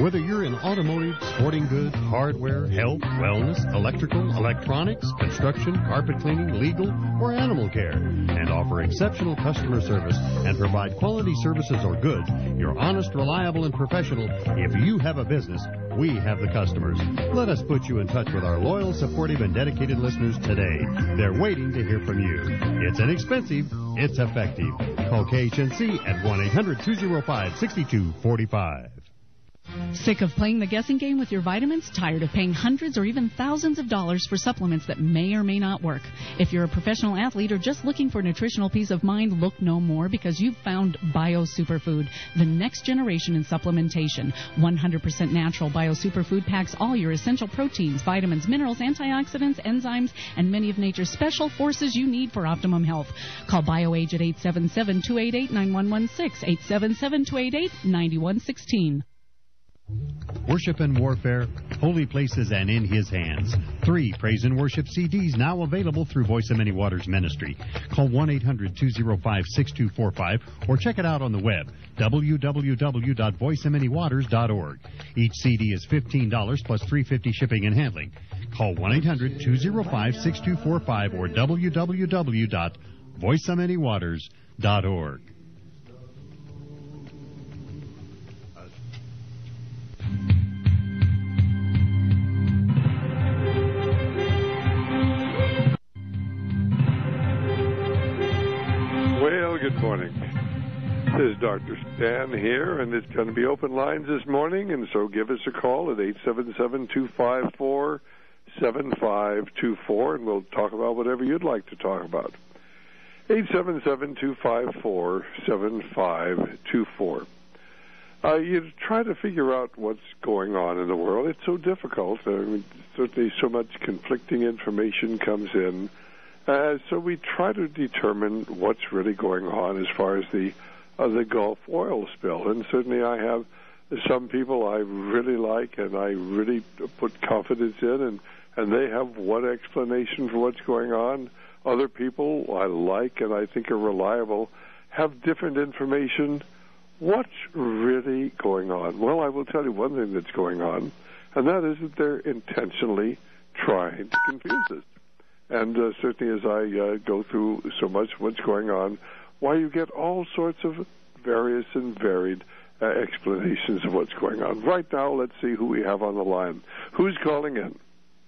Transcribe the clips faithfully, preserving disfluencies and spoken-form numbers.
Whether you're in automotive, sporting goods, hardware, health, wellness, electrical, electronics, construction, carpet cleaning, legal, or animal care, and offer exceptional customer service and provide quality services or goods, you're honest, reliable, and professional. If you have a business, we have the customers. Let us put you in touch with our loyal, supportive, and dedicated listeners today. They're waiting to hear from you. It's inexpensive. It's effective. Call K H N C at one eight hundred two oh five six two four five. Sick of playing the guessing game with your vitamins? Tired of paying hundreds or even thousands of dollars for supplements that may or may not work? If you're a professional athlete or just looking for nutritional peace of mind, look no more, because you've found Bio Superfood, the next generation in supplementation. one hundred percent natural Bio Superfood packs all your essential proteins, vitamins, minerals, antioxidants, enzymes, and many of nature's special forces you need for optimum health. Call BioAge at eight seven seven, two eight eight, nine one one six, eight seven seven, two eight eight, nine one one six. Worship and Warfare, Holy Places and In His Hands. Three Praise and Worship C Ds now available through Voice of Many Waters Ministry. Call one eight hundred two oh five six two four five or check it out on the web, w w w dot voice of many waters dot org. Each C D is fifteen dollars plus three dollars and fifty cents shipping and handling. Call one eight hundred two oh five six two four five or w w w dot voice of many waters dot org. Well, good morning. This is Doctor Stan here, and it's going to be open lines this morning, and so give us a call at eight seven seven, two five four, seven five two four, and we'll talk about whatever you'd like to talk about. eight seven seven, two five four, seven five two four. Uh, you try to figure out what's going on in the world. It's so difficult. I mean, certainly so much conflicting information comes in. Uh, so we try to determine what's really going on as far as the uh, the Gulf oil spill. And certainly I have some people I really like and I really put confidence in, and, and they have one explanation for what's going on. Other people I like and I think are reliable have different information. What's really going on? Well, I will tell you one thing that's going on, and that is that they're intentionally trying to confuse us. And uh, certainly as I uh, go through so much what's going on, why you get all sorts of various and varied uh, explanations of what's going on. Right now, let's see who we have on the line. Who's calling in?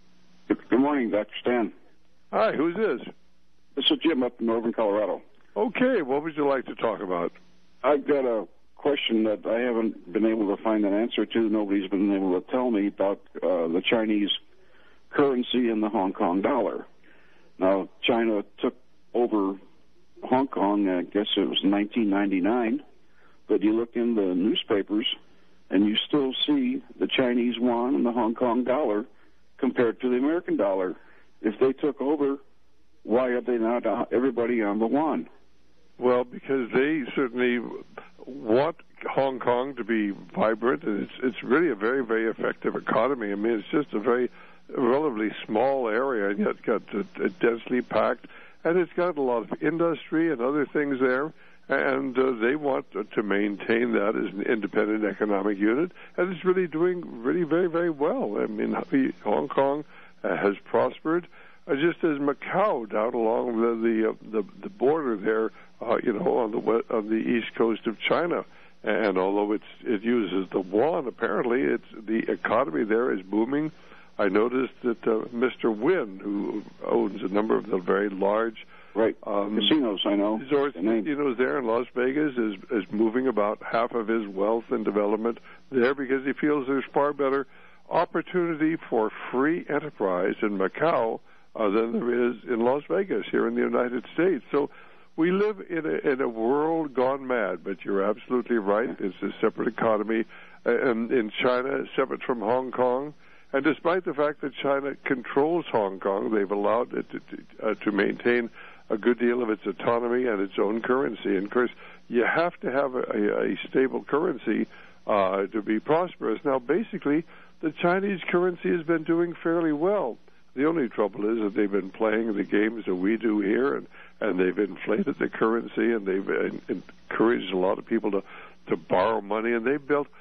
Good morning, Doctor Stan. Hi, who's this? This is Jim up in northern Colorado. Okay, what would you like to talk about? I've got a question that I haven't been able to find an answer to. Nobody's been able to tell me about uh, the Chinese currency and the Hong Kong dollar. Now, China took over Hong Kong, I guess it was nineteen ninety-nine, but you look in the newspapers and you still see the Chinese yuan and the Hong Kong dollar compared to the American dollar. If they took over, why are they not uh, everybody on the yuan? Well, because they certainly want Hong Kong to be vibrant, and it's it's really a very, very effective economy. I mean, it's just a very relatively small area, and yet got uh, densely packed, and it's got a lot of industry and other things there, and uh, they want uh, to maintain that as an independent economic unit, and it's really doing really very, very well. I mean, Hong Kong uh, has prospered, uh, just as Macau down along the the, uh, the, the border there, uh, you know, on the west, on the east coast of China. And although it's it uses the yuan, apparently it's the economy there is booming. I noticed that uh, Mister Wynn, who owns a number of the very large right um, casinos, I know, resorts, the casinos there in Las Vegas, is is moving about half of his wealth and development there because he feels there's far better opportunity for free enterprise in Macau uh, than there is in Las Vegas here in the United States. So we live in a, in a world gone mad, but you're absolutely right. It's a separate economy uh, in, in China, separate from Hong Kong. And despite the fact that China controls Hong Kong, they've allowed it to, to, uh, to maintain a good deal of its autonomy and its own currency. And, of course, you have to have a, a, a stable currency uh, to be prosperous. Now, basically, the Chinese currency has been doing fairly well. The only trouble is that they've been playing the games that we do here, and, and they've inflated the currency, and they've uh, encouraged a lot of people to, to borrow money, and they've built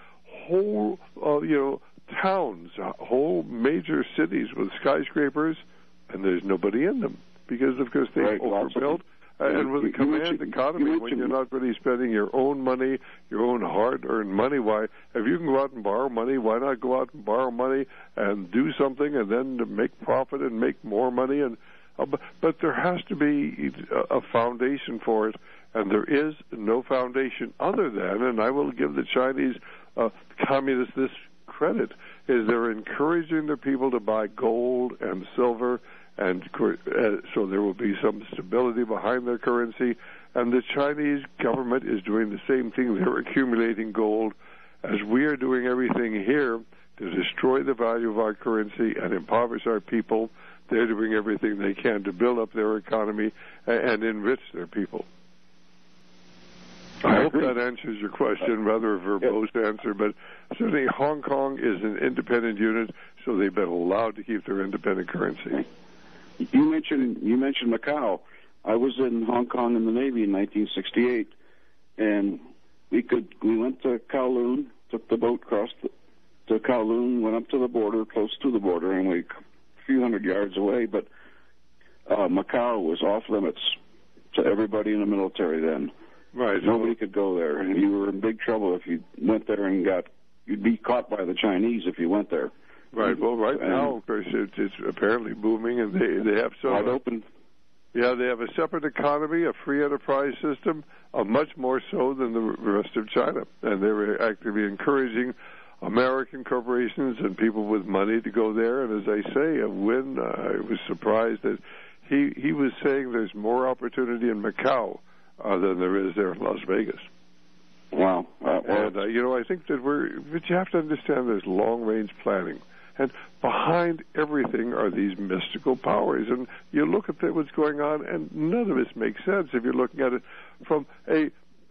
whole, uh, you know, towns, uh, whole major cities with skyscrapers, and there's nobody in them because, of course, they right, overbuilt. Uh, and with a command economy, you when you're not really spending your own money, your own hard-earned money, why, if you can go out and borrow money, why not go out and borrow money and do something and then to make profit and make more money? And uh, but, but there has to be a, a foundation for it, and there is no foundation other than, and I will give the Chinese uh, communists this credit, is they're encouraging their people to buy gold and silver, and uh, so there will be some stability behind their currency. And the Chinese government is doing the same thing. They're accumulating gold as we are doing everything here to destroy the value of our currency and impoverish our people. They're doing everything they can to build up their economy and enrich their people. I, I hope that answers your question, rather a verbose yeah. answer, but certainly Hong Kong is an independent unit, so they've been allowed to keep their independent currency. You mentioned you mentioned Macau. I was in Hong Kong in the Navy in nineteen sixty-eight, and we could we went to Kowloon, took the boat across the, to Kowloon, went up to the border, close to the border, and we a few hundred yards away. But uh, Macau was off limits to everybody in the military then. Right. Nobody could go there, and you were in big trouble if you went there and got. You'd be caught by the Chinese if you went there. Right. Well, right and now, of course, it's, it's apparently booming, and they they have so wide open. Yeah, they have a separate economy, a free enterprise system, uh, much more so than the rest of China, and they're actively encouraging American corporations and people with money to go there. And as I say, uh, Wynn, uh, I was surprised that he he was saying there's more opportunity in Macau uh, than there is there in Las Vegas. Wow. Uh, well, and uh, you know, I think that we're, but you have to understand there's long-range planning. And behind everything are these mystical powers. And you look at what's going on, and none of this makes sense if you're looking at it from a,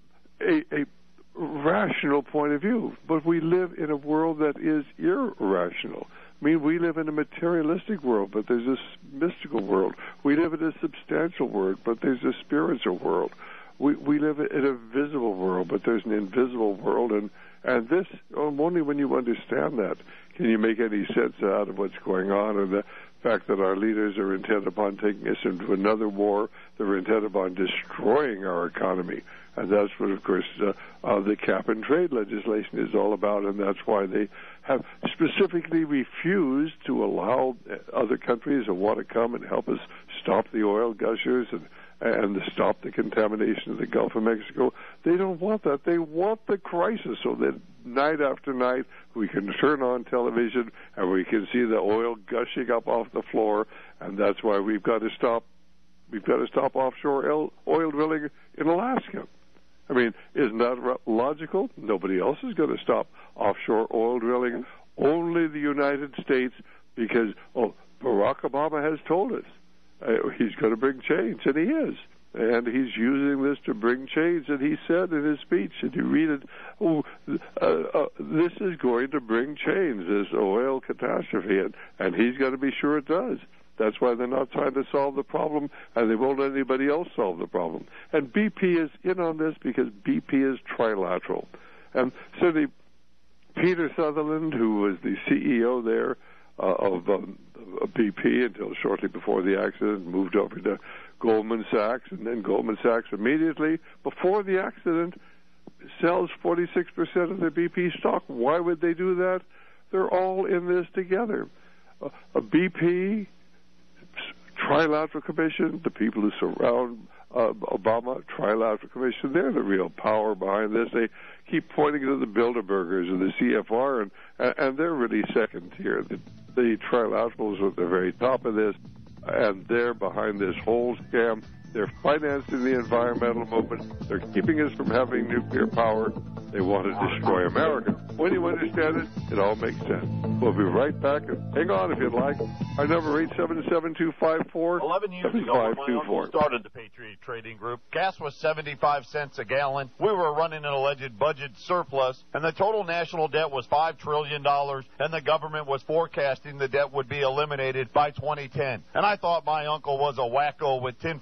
a, a rational point of view. But we live in a world that is irrational. I mean, we live in a materialistic world, but there's this mystical world. We live in a substantial world, but there's a spiritual world. We we live in a visible world, but there's an invisible world. And, and this, only when you understand that, can you make any sense out of what's going on, and the fact that our leaders are intent upon taking us into another war. They're intent upon destroying our economy. And that's what, of course, uh, uh, the cap-and-trade legislation is all about, and that's why they have specifically refused to allow other countries that want to come and help us stop the oil gushers and and to stop the contamination of the Gulf of Mexico. They don't want that. They want the crisis so that night after night we can turn on television and we can see the oil gushing up off the floor, and that's why we've got to stop we've got to stop offshore oil drilling in Alaska. I mean, isn't that logical? Nobody else is going to stop offshore oil drilling. Only the United States, because oh, Barack Obama has told us uh, he's going to bring change, and he is. And he's using this to bring change. And he said in his speech, and you read it, oh, uh, uh, this is going to bring change, this oil catastrophe. And, and he's got to be sure it does. That's why they're not trying to solve the problem, and they won't let anybody else solve the problem. And B P is in on this because B P is trilateral. And so the Peter Sutherland, who was the C E O there uh, of um, B P until shortly before the accident, moved over to Goldman Sachs, and then Goldman Sachs immediately, before the accident, sells forty-six percent of their B P stock. Why would they do that? They're all in this together. Uh, a B P, Trilateral Commission, the people who surround uh, Obama, Trilateral Commission, they're the real power behind this. They keep pointing to the Bilderbergers and the C F R, and, and they're really second tier. The, the Trilaterals are at the very top of this, and they're behind this whole scam. They're financing the environmental movement. They're keeping us from having nuclear power. They want to destroy America. When you understand it, it all makes sense. We'll be right back. Hang on if you'd like. Our number eight seven seven, two five four, Eleven years ago, when my uncle started the Patriot Trading Group, gas was seventy-five cents a gallon. We were running an alleged budget surplus, and the total national debt was five trillion dollars, and the government was forecasting the debt would be eliminated by twenty ten. And I thought my uncle was a wacko with tinfoil on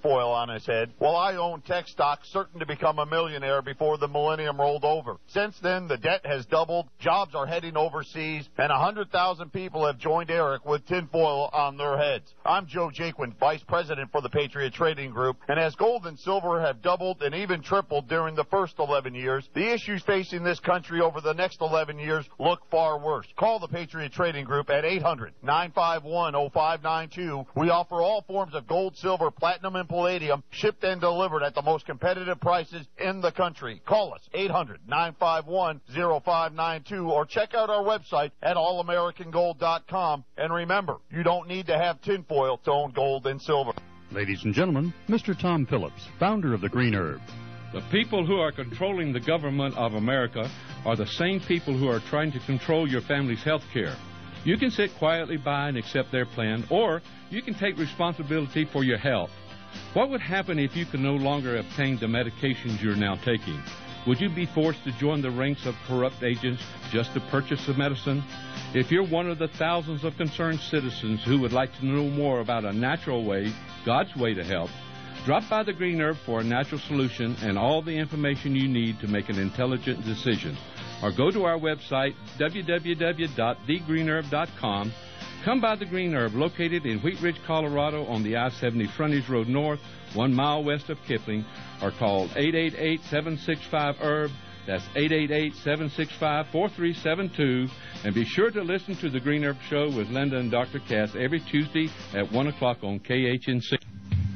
on his head, while I owned tech stocks certain to become a millionaire before the millennium rolled over. Since then, the debt has doubled, jobs are heading overseas, and one hundred thousand people have joined Eric with tinfoil on their heads. I'm Joe Jaquin, Vice President for the Patriot Trading Group, and as gold and silver have doubled and even tripled during the first eleven years, the issues facing this country over the next eleven years look far worse. Call the Patriot Trading Group at eight hundred, nine five one, oh five nine two. We offer all forms of gold, silver, platinum, and palladium, shipped and delivered at the most competitive prices in the country. Call us, eight hundred, nine five one, oh five nine two, or check out our website at all american gold dot com. And remember, you don't need to have tinfoil to own gold and silver. Ladies and gentlemen, Mister Tom Phillips, founder of the Green Herb. The people who are controlling the government of America are the same people who are trying to control your family's health care. You can sit quietly by and accept their plan, or you can take responsibility for your health. What would happen if you could no longer obtain the medications you're now taking? Would you be forced to join the ranks of corrupt agents just to purchase the medicine? If you're one of the thousands of concerned citizens who would like to know more about a natural way, God's way to health, drop by the Green Herb for a natural solution and all the information you need to make an intelligent decision. Or go to our website, w w w dot the green herb dot com. Come by the Green Herb, located in Wheat Ridge, Colorado, on the I seventy Frontage Road North, one mile west of Kipling, or call eight eight eight, seven six five, herb. That's eight eight eight, seven six five, four three seven two. And be sure to listen to the Green Herb Show with Linda and Doctor Cass every Tuesday at one o'clock on K H N C.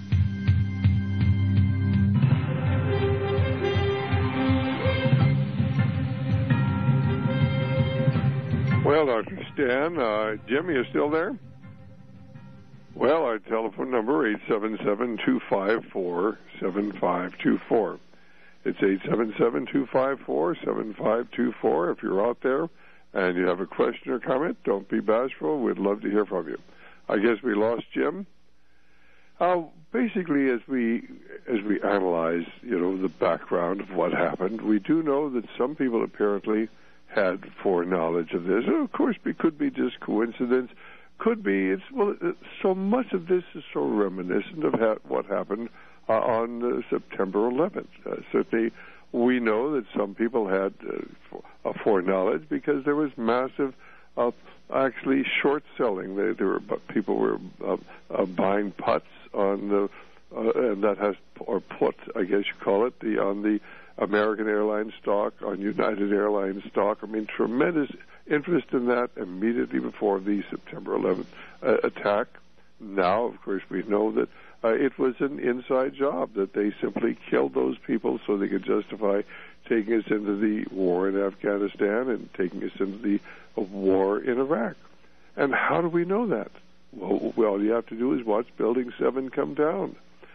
Well, Doctor Stan, uh, Jim, you still there? Well, our telephone number, eight seven seven, two five four, seven five two four. It's eight seven seven, two five four, seven five two four. If you're out there and you have a question or comment, don't be bashful. We'd love to hear from you. I guess we lost Jim. Uh, basically, as we as we analyze, you know, the background of what happened, we do know that some people apparently had foreknowledge of this. Of course, it could be just coincidence. Could be. It's well. So much of this is so reminiscent of ha- what happened uh, on uh, September eleventh. Uh, certainly, we know that some people had uh, a foreknowledge because there was massive, uh, actually short selling. They, there were people were uh, uh, buying puts on the, uh, and that has or put, I guess you call it, the on the American Airlines stock, on United Airlines stock. I mean, tremendous interest in that immediately before the September eleventh uh, attack. Now, of course, we know that uh, it was an inside job, that they simply killed those people so they could justify taking us into the war in Afghanistan and taking us into the uh, war in Iraq. And how do we know that? Well, well, all you have to do is watch Building seven come down.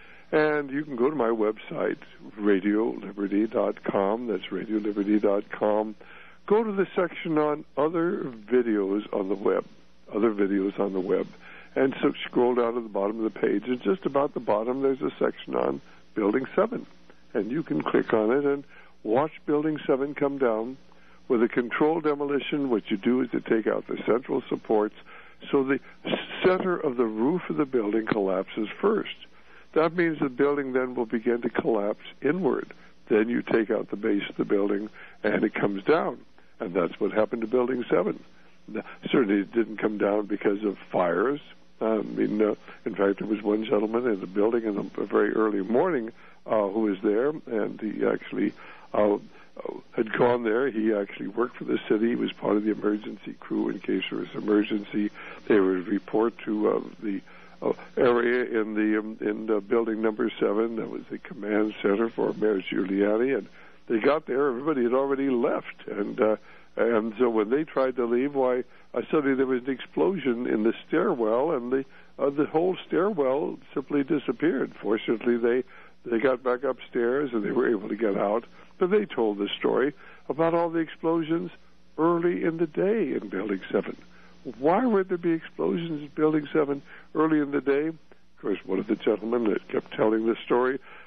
And you can go to my website, radio liberty dot com. That's radio liberty dot com. Go to the section on other videos on the web, other videos on the web, and so scroll down to the bottom of the page. And just about the bottom, there's a section on Building seven. And you can click on it and watch Building seven come down. With a controlled demolition, what you do is to take out the central supports, so the center of the roof of the building collapses first. That means the building then will begin to collapse inward. Then you take out the base of the building, and it comes down. And that's what happened to Building seven. Certainly it didn't come down because of fires. I mean, uh, in fact, there was one gentleman in the building in the very early morning uh, who was there, and he actually uh, had gone there. He actually worked for the city. He was part of the emergency crew in case there was an emergency. They would report to uh, the Uh, area in the um, in uh, building number seven. That was the command center for Mayor Giuliani, and they got there. Everybody had already left, and uh, and so when they tried to leave, why uh, suddenly there was an explosion in the stairwell, and the uh, the whole stairwell simply disappeared. Fortunately, they they got back upstairs and they were able to get out. But they told the story about all the explosions early in the day in Building seven. Why would there be explosions in Building seven early in the day? Of course, one of the gentlemen that kept telling the story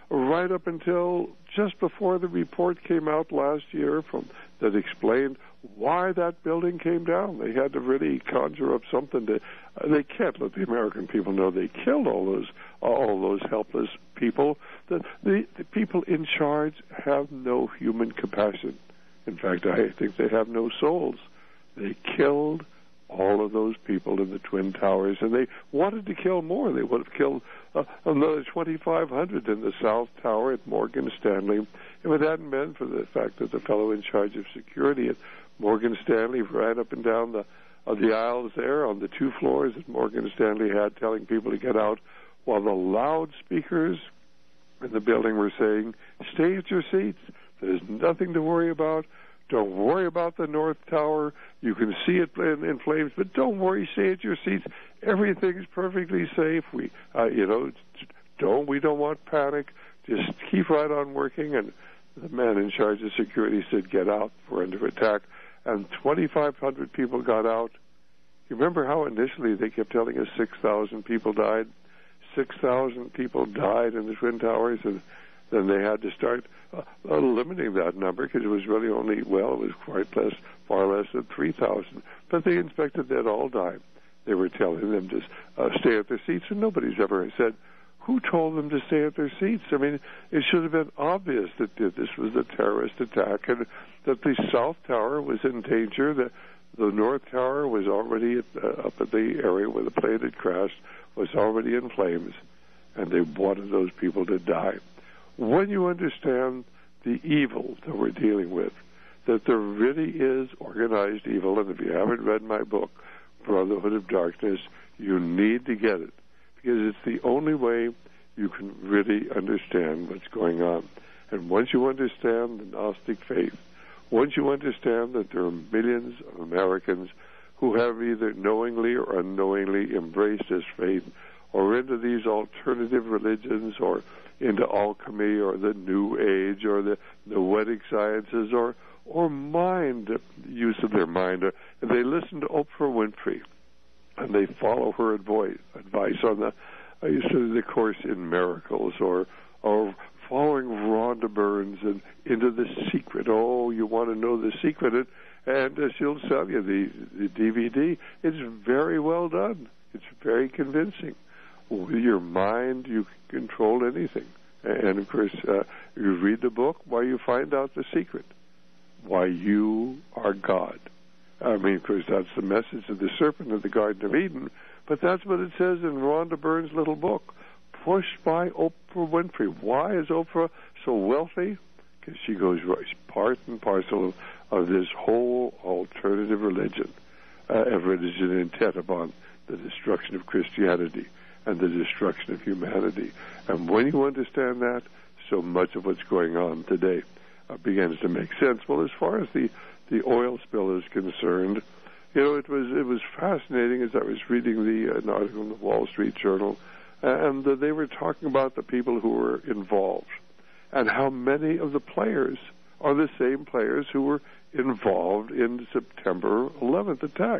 right up until just before the report came out last year from that explained why that building came down. They had to really conjure up something to. Uh, they can't let the American people know they killed all those all those helpless people. The, the the people in charge have no human compassion. In fact, I think they have no souls. They killed all of those people in the Twin Towers, and they wanted to kill more. They would have killed uh, another twenty-five hundred in the South Tower at Morgan Stanley if it hadn't been for the fact that the fellow in charge of security at Morgan Stanley ran up and down the uh, the aisles there on the two floors that Morgan Stanley had, telling people to get out, while the loudspeakers in the building were saying, "Stay at your seats. There's nothing to worry about. Don't worry about the North Tower. You can see it in, in flames, but don't worry. Stay at your seats. Everything's perfectly safe. We, uh, you know, don't we don't want panic. Just keep right on working." And the man in charge of security said, "Get out. We're under attack." And twenty-five hundred people got out. You remember how initially they kept telling us six thousand people died? six thousand people died in the Twin Towers, and then they had to start uh, limiting that number because it was really only, well, it was quite less, far less than three thousand. But they inspected that all died. They were telling them to uh, stay at their seats, and nobody's ever said, who told them to stay at their seats? I mean, it should have been obvious that this was a terrorist attack and that the South Tower was in danger, that the North Tower was already at, uh, up at the area where the plane had crashed, was already in flames, and they wanted those people to die. When you understand the evil that we're dealing with, that there really is organized evil, and if you haven't read my book, Brotherhood of Darkness, you need to get it, because it's the only way you can really understand what's going on. And once you understand the Gnostic faith, once you understand that there are millions of Americans who have either knowingly or unknowingly embraced this faith, or into these alternative religions, or into alchemy, or the New Age, or the Noetic sciences, or or mind, use of their mind. If they listen to Oprah Winfrey, and they follow her advice, advice on the, I used to do the Course in Miracles, or or following Rhonda Burns and into The Secret. Oh, you want to know The Secret, and, and uh, she'll sell you the, the D V D. It's very well done. It's very convincing. With your mind, you can control anything. And, of course, uh, you read the book, why you find out the secret. Why you are God. I mean, of course, that's the message of the serpent of the Garden of Eden, but that's what it says in Rhonda Burns' little book, pushed by Oprah Winfrey. Why is Oprah so wealthy? Because she goes right, part and parcel of, of this whole alternative religion, uh, a religion intent upon the destruction of Christianity and the destruction of humanity. And when you understand that, so much of what's going on today uh, begins to make sense. Well, as far as the, the oil spill is concerned, you know, it was it was fascinating as I was reading the uh, an article in the Wall Street Journal, and uh, they were talking about the people who were involved and how many of the players are the same players who were involved in the September eleventh attack.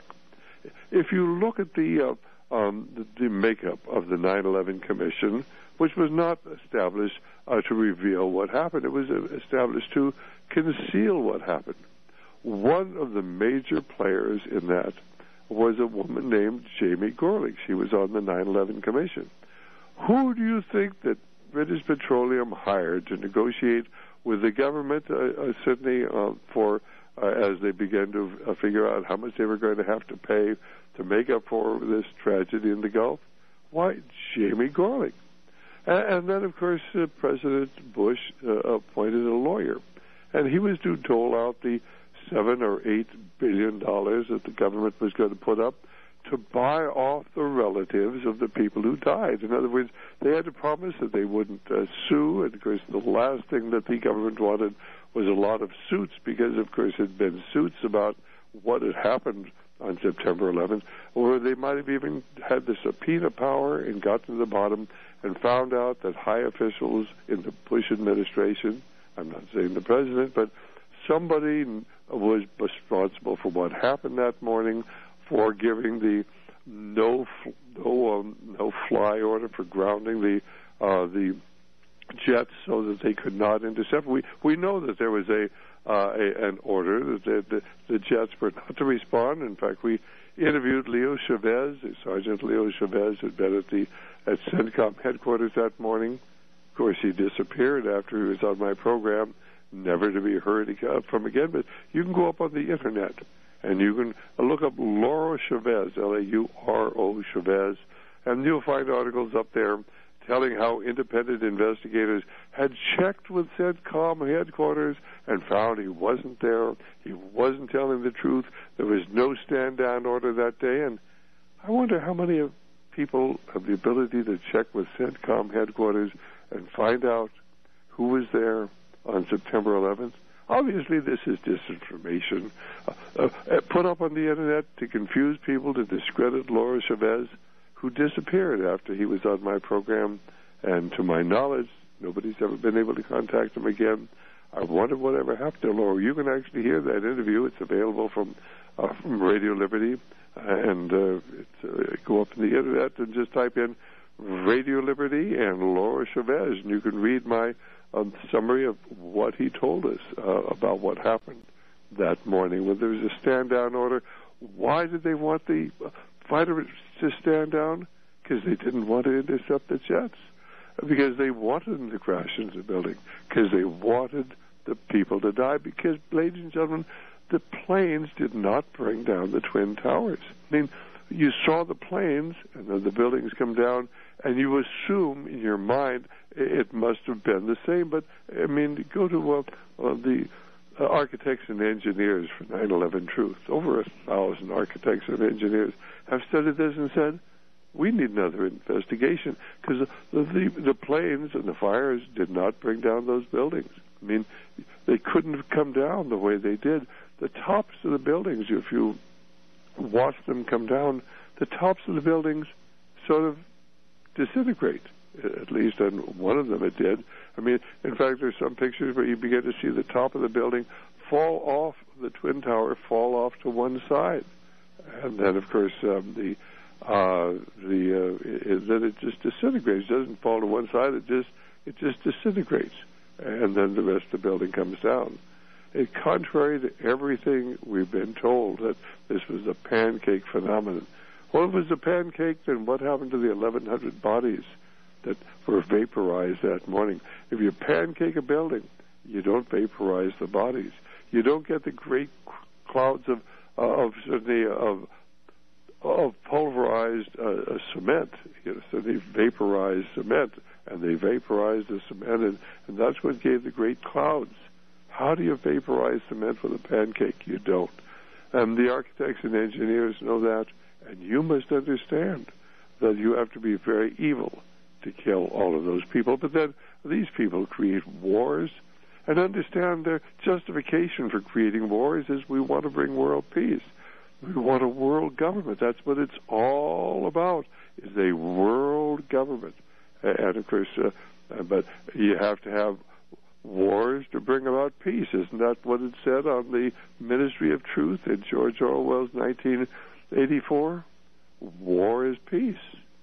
If you look at the uh, um, the, the makeup of the nine eleven Commission, which was not established uh, to reveal what happened, it was established to conceal what happened. One of the major players in that was a woman named Jamie Gorelick. She was on the nine eleven Commission. Who do you think that British Petroleum hired to negotiate with the government, uh, uh, Sydney, uh, for uh, as they began to uh, figure out how much they were going to have to pay to make up for this tragedy in the Gulf? Why, Jamie Gorelick. And, and then, of course, uh, President Bush uh, appointed a lawyer, and he was to dole out the seven or eight billion dollars that the government was going to put up to buy off the relatives of the people who died. In other words, they had to promise that they wouldn't uh, sue, and of course the last thing that the government wanted was a lot of suits, because of course there had been suits about what had happened on September eleventh, or they might have even had the subpoena power and got to the bottom and found out that high officials in the Bush administration, I'm not saying the president, but somebody was responsible for what happened that morning, for giving the no no um, no fly order for grounding the uh, the jets so that they could not intercept. We we know that there was a, uh, a an order that the, the, the jets were not to respond. In fact, we interviewed Leo Chavez, Sergeant Leo Chavez, had been at the at CENTCOM headquarters that morning. Of course, he disappeared after he was on my program, never to be heard from again. But you can go up on the internet and you can look up Lauro Chavez, L A U R O Chavez, and you'll find articles up there telling how independent investigators had checked with CENTCOM headquarters and found he wasn't there. He wasn't telling the truth. There was no stand-down order that day. And I wonder how many of people have the ability to check with CENTCOM headquarters and find out who was there on September eleventh. Obviously, this is disinformation uh, uh, put up on the internet to confuse people, to discredit Lauro Chavez, who disappeared after he was on my program, and to my knowledge, nobody's ever been able to contact him again. I wonder whatever happened to Lauro. You can actually hear that interview. It's available from uh, from Radio Liberty, and uh, it's, uh, go up in the internet and just type in Radio Liberty and Lauro Chavez, and you can read my um, summary of what he told us uh, about what happened that morning when there was a stand-down order. Why did they want the uh, fighters to stand down? Because they didn't want to intercept the jets, because they wanted them to crash into the building, because they wanted the people to die, because, ladies and gentlemen, the planes did not bring down the Twin Towers. I mean, you saw the planes and then the buildings come down, and you assume in your mind it must have been the same. But, I mean, go to uh, uh, the uh, architects and engineers for nine eleven Truth. Over a thousand architects and engineers have studied this and said, we need another investigation, because the, the, the planes and the fires did not bring down those buildings. I mean, they couldn't have come down the way they did. The tops of the buildings, if you watch them come down, the tops of the buildings sort of disintegrate. At least on one of them it did. I mean, in fact, there's some pictures where you begin to see the top of the building fall off, the Twin Tower fall off to one side. And then, of course, um, the uh, the uh, it, then it just disintegrates. It doesn't fall to one side. It just it just disintegrates, and then the rest of the building comes down. It, contrary to everything we've been told that this was a pancake phenomenon. Well, if it was a pancake, then what happened to the eleven hundred bodies that were vaporized that morning? If you pancake a building, you don't vaporize the bodies. You don't get the great clouds of uh, of certainly of of pulverized uh, cement. You know, so they vaporized cement, and they vaporized the cement, and, and that's what gave the great clouds. How do you vaporize cement with a pancake? You don't. And the architects and engineers know that, and you must understand that you have to be very evil to kill all of those people. But then these people create wars, and understand their justification for creating wars is we want to bring world peace. We want a world government. That's what it's all about, is a world government. And, of course, uh, but you have to have wars to bring about peace. Isn't that what it said on the Ministry of Truth in George Orwell's nineteen eighty-four? War is peace.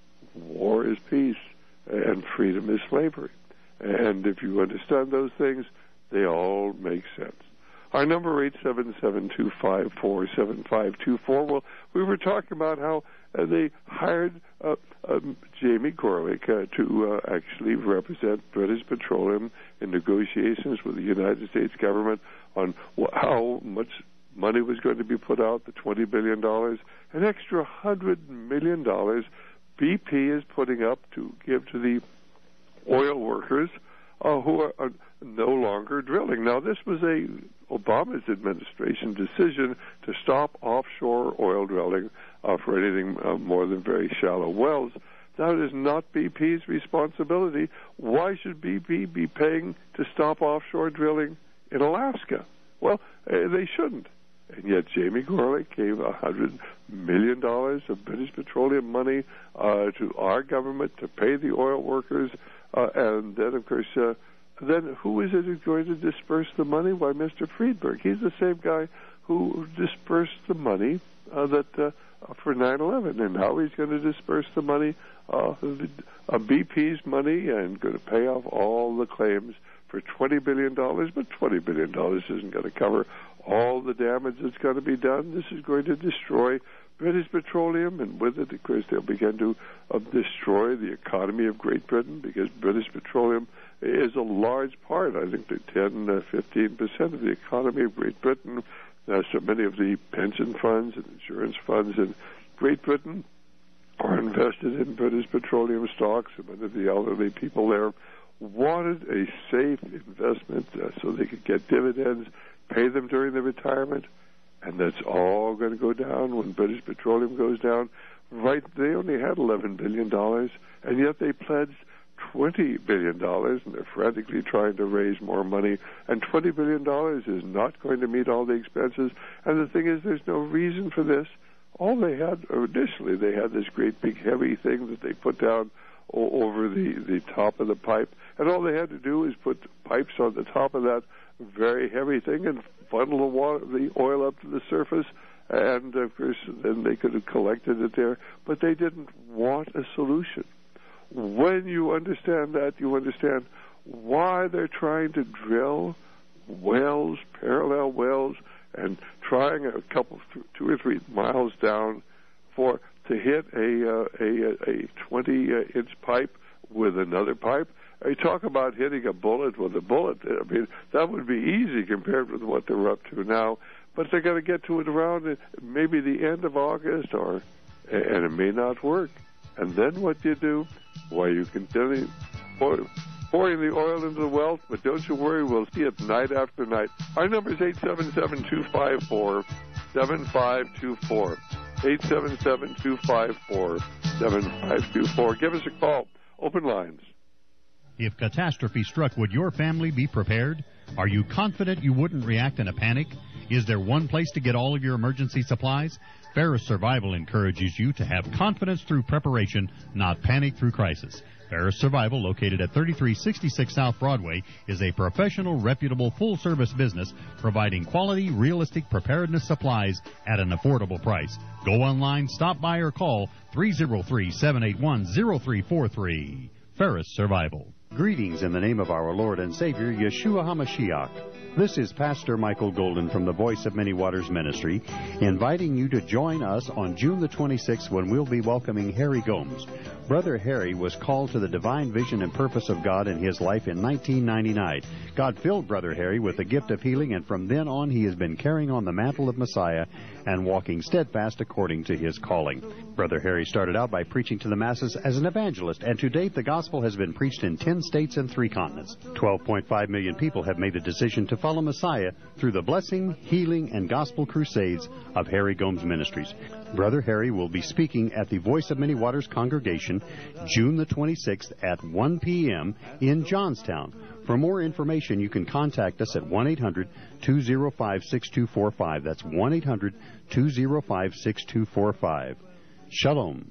War is peace, and freedom is slavery. And if you understand those things, they all make sense. Our number, eight seven seven, two five four, seven five two four. Well, we were talking about how uh, they hired uh, um, Jamie Gorelick uh, to uh, actually represent British Petroleum in negotiations with the United States government on wh- how much money was going to be put out, the twenty billion dollars. An extra one hundred million dollars B P is putting up to give to the oil workers uh, who are, are no longer drilling. Now, this was a Obama's administration decision to stop offshore oil drilling uh, for anything uh, more than very shallow wells. That is not B P's responsibility. Why should B P be paying to stop offshore drilling in Alaska? Well, uh, they shouldn't. And yet Jamie Gorelick gave one hundred million dollars of British Petroleum money uh, to our government to pay the oil workers. Uh, and then, of course, uh, then who is it who's going to disperse the money? Why, Mister Friedberg. He's the same guy who dispersed the money uh, that uh, for nine eleven. And now he's going to disperse the money uh, uh, B P's money and going to pay off all the claims for twenty billion dollars, but twenty billion dollars isn't going to cover all the damage that's going to be done. This is going to destroy British Petroleum, and with it, of course, they'll begin to uh, destroy the economy of Great Britain, because British Petroleum is a large part, I think, the ten, uh, fifteen percent of the economy of Great Britain. Uh, so many of the pension funds and insurance funds in Great Britain are invested in British Petroleum stocks, and many of the elderly people there wanted a safe investment uh, so they could get dividends, pay them during their retirement, and that's all going to go down when British Petroleum goes down. Right, they only had eleven billion dollars, and yet they pledged twenty billion dollars, and they're frantically trying to raise more money, and twenty billion dollars is not going to meet all the expenses. And the thing is, there's no reason for this. All they had, initially, they had this great big heavy thing that they put down o- over the, the top of the pipe, and all they had to do is put pipes on the top of that very heavy thing and funnel the water, the oil up to the surface, and of course then they could have collected it there, but they didn't want a solution. When you understand that, you understand why they're trying to drill wells, parallel wells, and trying a couple, two or three miles down for to hit a uh, a a twenty inch pipe with another pipe. You talk about hitting a bullet with a bullet. I mean, that would be easy compared with what they're up to now. But they're going to get to it around maybe the end of August, or and it may not work. And then what do you do? Why, you continue pour, pouring the oil into the well, but don't you worry, we'll see it night after night. Our number is eight seven seven, two five four, seven five two four. eight seven seven, two five four, seven five two four. Give us a call. Open lines. If catastrophe struck, would your family be prepared? Are you confident you wouldn't react in a panic? Is there one place to get all of your emergency supplies? Ferris Survival encourages you to have confidence through preparation, not panic through crisis. Ferris Survival, located at thirty-three sixty-six South Broadway, is a professional, reputable, full-service business providing quality, realistic preparedness supplies at an affordable price. Go online, stop by, or call three oh three, seven eight one, oh three four three. Ferris Survival. Greetings in the name of our Lord and Savior, Yeshua HaMashiach. This is Pastor Michael Golden from the Voice of Many Waters Ministry, inviting you to join us on June the twenty-sixth when we'll be welcoming Harry Gomes. Brother Harry was called to the divine vision and purpose of God in his life in nineteen ninety-nine. God filled Brother Harry with the gift of healing, and from then on he has been carrying on the mantle of Messiah and walking steadfast according to his calling. Brother Harry started out by preaching to the masses as an evangelist, and to date the gospel has been preached in ten states and three continents. twelve point five million people have made the decision to follow Messiah through the blessing, healing, and gospel crusades of Harry Gomes Ministries. Brother Harry will be speaking at the Voice of Many Waters congregation June the twenty-sixth at one p.m. in Johnstown. For more information, you can contact us at one eight hundred, two oh five, six two four five. That's one eight hundred, two oh five, six two four five. Shalom.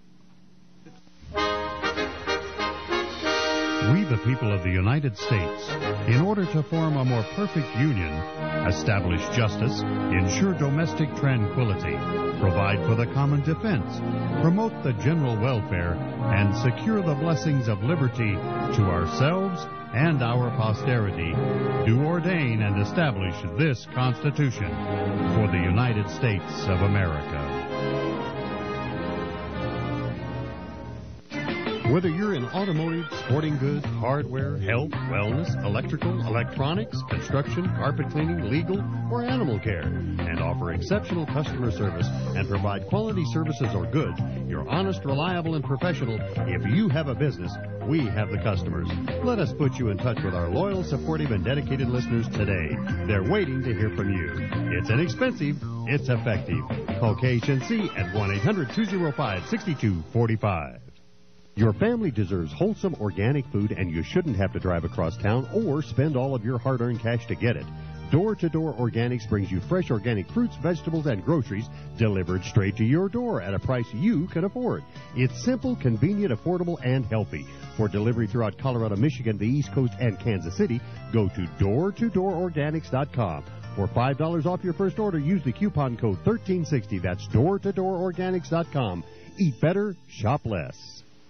We, the people of the United States, in order to form a more perfect union, establish justice, ensure domestic tranquility, provide for the common defense, promote the general welfare, and secure the blessings of liberty to ourselves and our posterity, do ordain and establish this Constitution for the United States of America. Whether you're in automotive, sporting goods, hardware, health, wellness, electrical, electronics, construction, carpet cleaning, legal, or animal care, and offer exceptional customer service and provide quality services or goods, you're honest, reliable, and professional. If you have a business, we have the customers. Let us put you in touch with our loyal, supportive, and dedicated listeners today. They're waiting to hear from you. It's inexpensive. It's effective. Call K H N C at one eight hundred, two oh five, six two four five. Your family deserves wholesome organic food, and you shouldn't have to drive across town or spend all of your hard-earned cash to get it. Door-to-Door Organics brings you fresh organic fruits, vegetables, and groceries delivered straight to your door at a price you can afford. It's simple, convenient, affordable, and healthy. For delivery throughout Colorado, Michigan, the East Coast, and Kansas City, go to door to door organics dot com. For five dollars off your first order, use the coupon code thirteen sixty. That's door to door organics dot com. Eat better, shop less.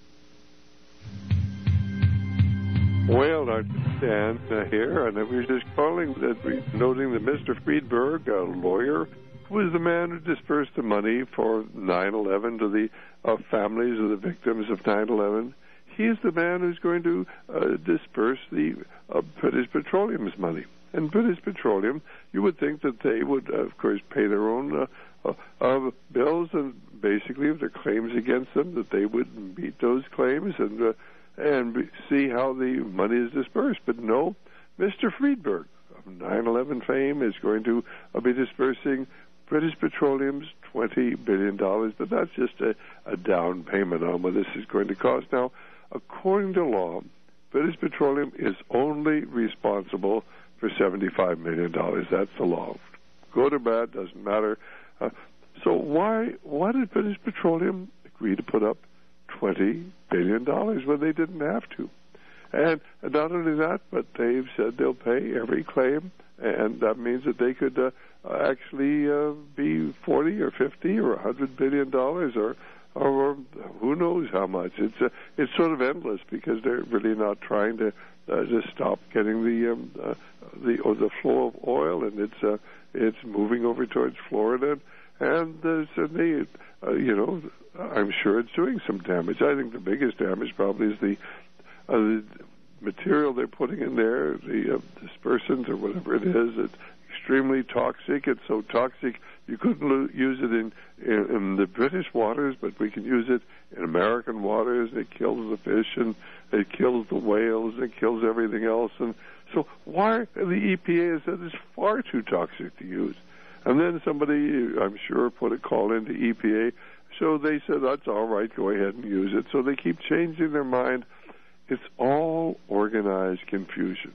Well, Doctor Stan uh, here, and I was just calling that we noting that Mister Friedberg, a lawyer, was the man who dispersed the money for nine eleven to the uh, families of the victims of nine eleven. He's the man who's going to uh, disperse the uh, British Petroleum's money. And British Petroleum, you would think that they would, uh, of course, pay their own uh, uh, uh, bills, and basically, if there are claims against them, that they would meet those claims and uh, and be, see how the money is dispersed. But no, Mister Friedberg of nine eleven fame is going to uh, be dispersing British Petroleum's twenty billion dollars, but that's just a, a down payment on what this is going to cost. Now, according to law, British Petroleum is only responsible for seventy-five million dollars. That's the law. Good or bad, doesn't matter. Uh, so why why did British Petroleum agree to put up twenty billion dollars when they didn't have to? And not only that, but they've said they'll pay every claim, and that means that they could uh, actually uh, be forty or fifty or one hundred billion dollars, or or who knows how much. It's uh, it's sort of endless, because they're really not trying to uh, just stop getting the um, uh, the or the flow of oil, and it's uh, it's moving over towards Florida, and uh, suddenly, uh, you know, I'm sure it's doing some damage. I think the biggest damage probably is the, uh, the material they're putting in there, the uh, dispersant or whatever it is. It's extremely toxic. It's so toxic you couldn't lo- use it in, in in the British waters, but we can use it in American waters. It kills the fish, and it kills the whales, and it kills everything else. And so why the E P A has said it's far too toxic to use. And then somebody, I'm sure, put a call into E P A. So they said, that's all right, go ahead and use it. So they keep changing their mind. It's all organized confusion.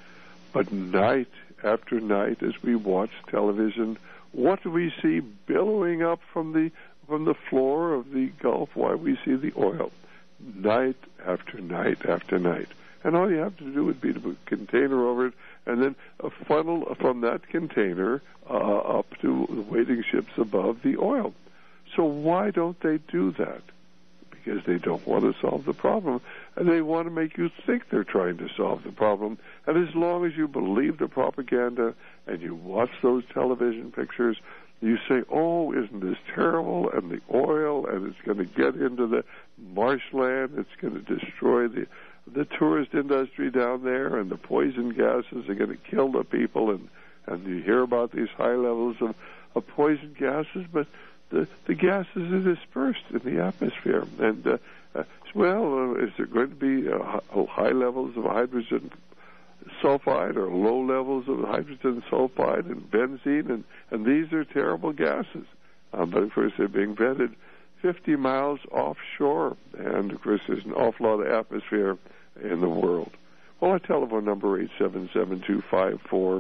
But night after night, as we watch television, what do we see billowing up from the from the floor of the Gulf? Why we see the oil night after night after night. And all you have to do would be to put a container over it, and then a funnel from that container uh, up to the waiting ships above the oil. So why don't they do that? Because they don't want to solve the problem, and they want to make you think they're trying to solve the problem. And as long as you believe the propaganda and you watch those television pictures, you say, oh, isn't this terrible? And the oil, and it's going to get into the marshland, it's going to destroy the the tourist industry down there, and the poison gases are going to kill the people, and, and you hear about these high levels of, of poison gases, but the, the gases are dispersed in the atmosphere. And, uh, uh, well, uh, is there going to be uh, high levels of hydrogen sulfide or low levels of hydrogen sulfide and benzene? And, and these are terrible gases. Um, but, of course, they're being vetted fifty miles offshore, and, of course, there's an awful lot of atmosphere in the world. Well, our telephone number, eight seven seven, two five four,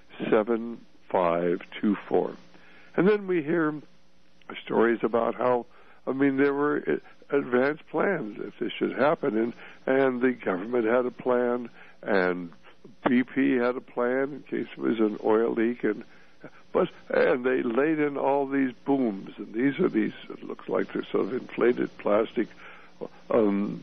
seven five two four. And then we hear stories about how, I mean, there were advanced plans if this should happen, and, and the government had a plan, and B P had a plan in case there was an oil leak, and but and they laid in all these booms, and these are these, it looks like they're sort of inflated plastic, um,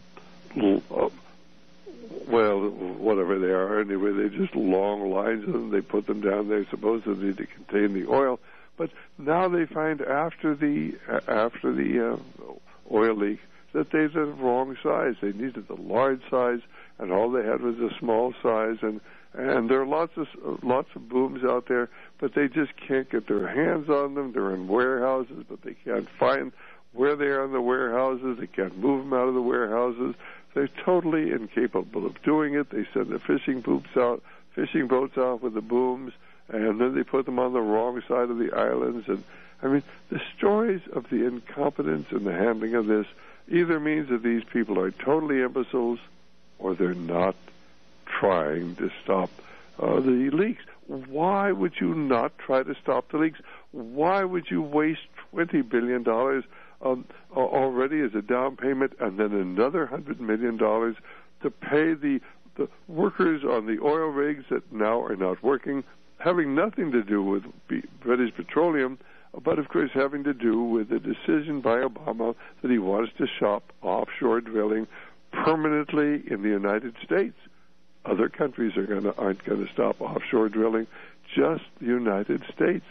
uh, well, whatever they are, anyway, they're just long lines of them. They put them down there supposedly to contain the oil. But now they find after the after the uh, oil leak that they're the wrong size. They needed the large size, and all they had was a small size. And and there are lots of lots of booms out there, but they just can't get their hands on them. They're in warehouses, but they can't find where they are in the warehouses. They can't move them out of the warehouses. They're totally incapable of doing it. They send the fishing boats out, fishing boats out with the booms, and then they put them on the wrong side of the islands. And I mean, the stories of the incompetence in the handling of this either means that these people are totally imbeciles, or they're not trying to stop uh, the leaks. Why would you not try to stop the leaks? Why would you waste twenty billion dollars um, already as a down payment, and then another one hundred million dollars to pay the, the workers on the oil rigs that now are not working, having nothing to do with British Petroleum, but of course having to do with the decision by Obama that he wants to stop offshore drilling permanently in the United States. Other countries are gonna, aren't going to stop offshore drilling, just the United States.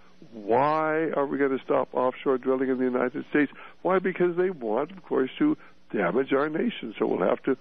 Why are we going to stop offshore drilling in the United States? Why? Because they want, of course, to damage our nation. So we'll have to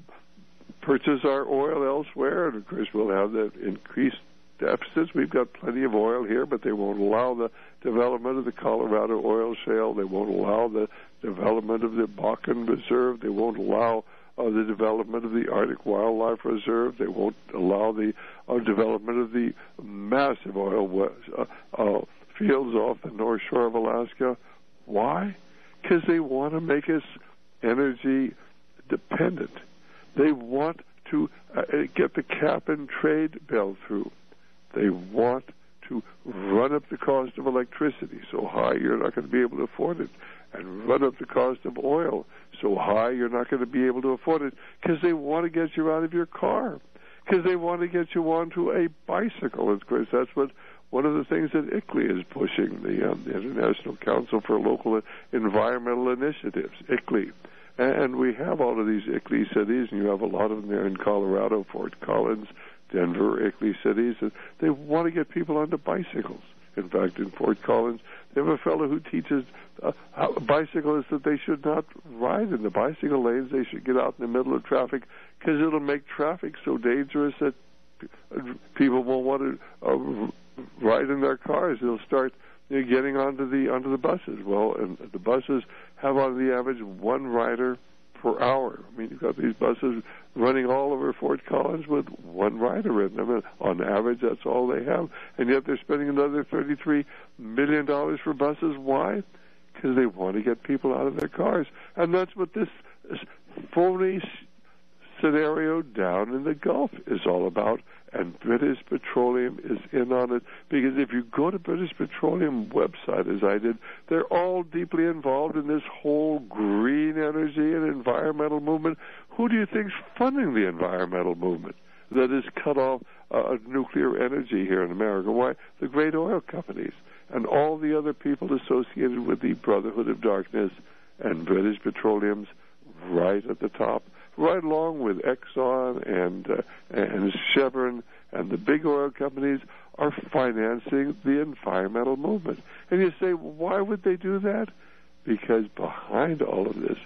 purchase our oil elsewhere, and of course we'll have the increased deficits. We've got plenty of oil here, but they won't allow the development of the Colorado oil shale. They won't allow the development of the Bakken Reserve. They won't allow uh, the development of the Arctic Wildlife Reserve. They won't allow the uh, development of the massive oil uh, uh, fields off the North Shore of Alaska. Why? Because they want to make us energy dependent. They want to uh, get the cap-and-trade bill through. They want to run up the cost of electricity so high you're not going to be able to afford it, and run up the cost of oil so high you're not going to be able to afford it, because they want to get you out of your car, because they want to get you onto a bicycle. Of course, that's what one of the things that I C L I is pushing, the, um, the International Council for Local Environmental Initiatives, I C L I. And we have all of these I C L I cities, and you have a lot of them there in Colorado, Fort Collins, Denver, I C L I cities, and they want to get people onto bicycles. In fact, in Fort Collins, they have a fellow who teaches uh, how, bicyclists that they should not ride in the bicycle lanes. They should get out in the middle of traffic, because it'll make traffic so dangerous that people won't want to uh, ride in their cars. They'll start you know, getting onto the onto the buses. Well, and the buses have on the average one rider per hour. I mean, you've got these buses running all over Fort Collins with one rider in them, and on average, that's all they have. And yet they're spending another thirty-three million dollars for buses. Why? Because they want to get people out of their cars. And that's what this phony scenario down in the Gulf is all about. And British Petroleum is in on it, because if you go to British Petroleum website, as I did, they're all deeply involved in this whole green energy and environmental movement. Who do you think's funding the environmental movement that has cut off uh, nuclear energy here in America? Why? The great oil companies and all the other people associated with the Brotherhood of Darkness, and British Petroleum's right at the top, right along with Exxon and uh, and Chevron, and the big oil companies are financing the environmental movement. And you say, well, why would they do that? Because behind all of this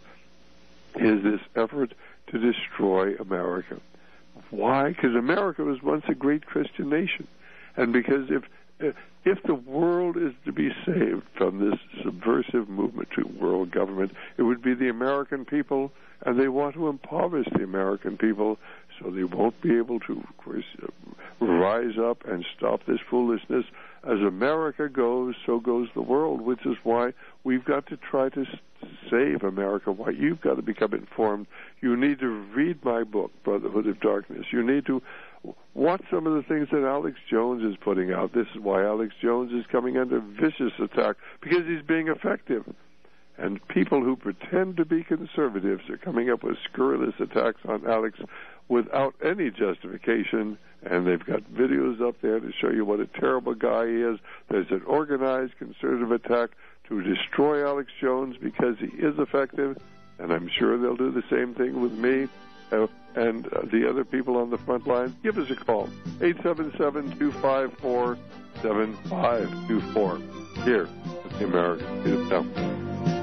is this effort to destroy America. Why? Because America was once a great Christian nation. And because if if the world is to be saved from this subversive movement to world government, it would be the American people, and they want to impoverish the American people so they won't be able to, of course, uh, rise up and stop this foolishness. As America goes, so goes the world, which is why we've got to try to save America, why you've got to become informed. You need to read my book, Brotherhood of Darkness. You need to watch some of the things that Alex Jones is putting out. This is why Alex Jones is coming under vicious attack, because he's being effective. And people who pretend to be conservatives are coming up with scurrilous attacks on Alex without any justification, and they've got videos up there to show you what a terrible guy he is. There's an organized conservative attack to destroy Alex Jones because he is effective, and I'm sure they'll do the same thing with me uh, and uh, the other people on the front line. Give us a call, eight seven seven, two five four, seven five two four, here at the American Freedom Now.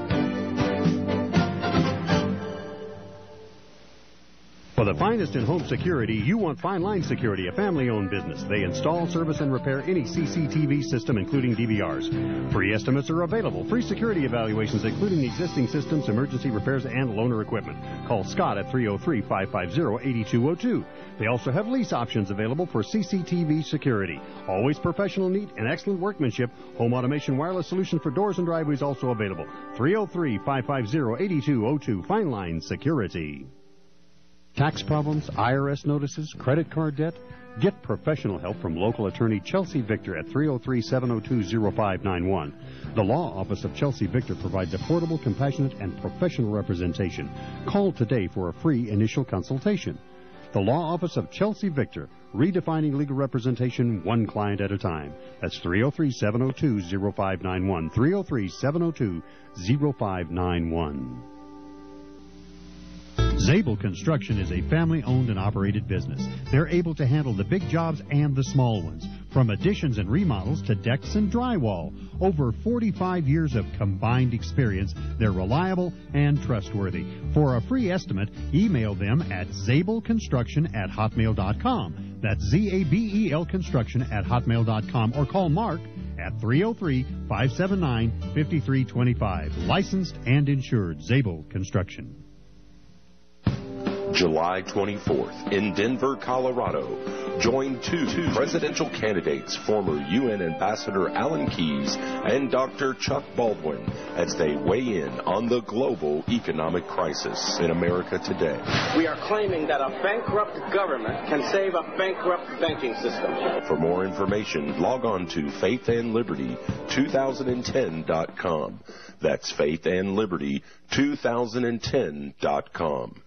For the finest in home security, you want Fine Line Security, a family-owned business. They install, service, and repair any C C T V system, including D V Rs. Free estimates are available. Free security evaluations, including existing systems, emergency repairs, and loaner equipment. Call Scott at three oh three, five five zero, eight two oh two. They also have lease options available for C C T V security. Always professional, neat, and excellent workmanship. Home automation wireless solution for doors and driveways also available. three oh three, five five zero, eight two oh two. Fine Line Security. Tax problems, I R S notices, credit card debt? Get professional help from local attorney Chelsea Victor at three oh three, seven oh two, oh five nine one. The law office of Chelsea Victor provides affordable, compassionate, and professional representation. Call today for a free initial consultation. The law office of Chelsea Victor, redefining legal representation one client at a time. That's three oh three, seven oh two, oh five nine one, three oh three, seven oh two, oh five nine one. Zabel Construction is a family-owned and operated business. They're able to handle the big jobs and the small ones, from additions and remodels to decks and drywall. Over forty-five years of combined experience, they're reliable and trustworthy. For a free estimate, email them at zabelconstruction at hotmail dot com. That's Z A B E L construction at hotmail dot com, or call Mark at three oh three, five seven nine, five three two five. Licensed and insured. Zabel Construction. July twenty-fourth in Denver, Colorado. Join two presidential candidates, former U N Ambassador Alan Keyes and Doctor Chuck Baldwin, as they weigh in on the global economic crisis in America today. We are claiming that a bankrupt government can save a bankrupt banking system. For more information, log on to faith and liberty two thousand ten dot com. That's faith and liberty two thousand ten dot com.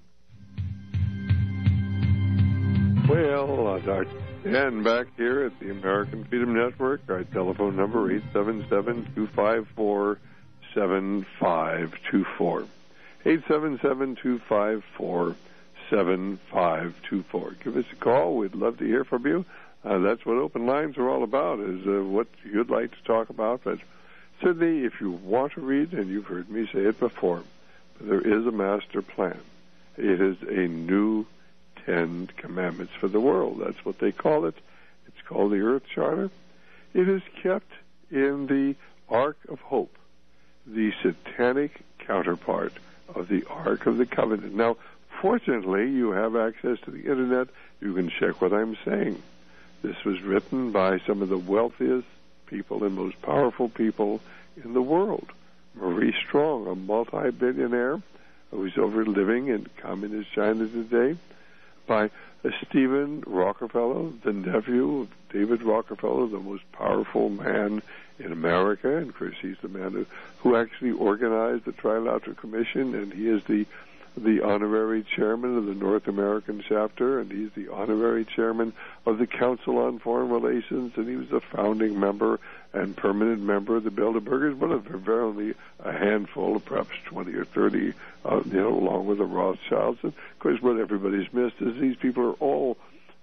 Well, uh, Doctor Dan back here at the American Freedom Network. Our telephone number, eight seven seven, two five four, seven five two four. eight seven seven, two five four, seven five two four. Give us a call. We'd love to hear from you. Uh, that's what open lines are all about, is uh, what you'd like to talk about. But certainly, if you want to read, and you've heard me say it before, there is a master plan. It is a new Ten Commandments for the world. That's what they call it. It's called the Earth Charter. It is kept in the Ark of Hope, the satanic counterpart of the Ark of the Covenant. Now, fortunately, you have access to the Internet. You can check what I'm saying. This was written by some of the wealthiest people and most powerful people in the world. Maurice Strong, a multi-billionaire who's over living in communist China today, by uh, Stephen Rockefeller, the nephew of David Rockefeller, the most powerful man in America. And, of course, he's the man who, who actually organized the Trilateral Commission, and he is the the honorary chairman of the North American chapter, and he's the honorary chairman of the Council on Foreign Relations, and he was a founding member and permanent member of the Bilderbergers, one of them, only a handful, perhaps twenty or thirty, uh, you know, along with the Rothschilds. And, of course, what everybody's missed is these people are all,